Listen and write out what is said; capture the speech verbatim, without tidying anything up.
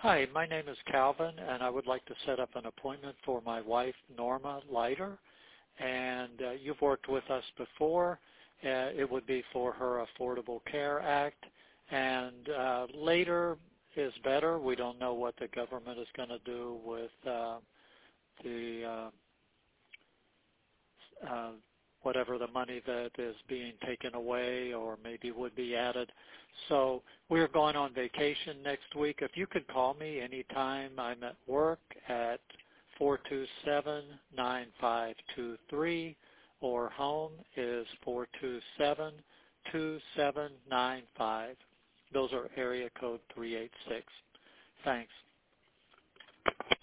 Hi, my name is Calvin, and I would like to set up an appointment for my wife, Norma Leiter. And uh, you've worked with us before. Uh, it would be for her Affordable Care Act. And uh, later is better. We don't know what the government is going to do with uh, the uh, uh, whatever the money that is being taken away or maybe would be added. So we're going on vacation next week. If you could call me anytime, I'm at work at four two seven, nine five two three, or home is four two seven, two seven nine five. Those are area code three eight six. Thanks.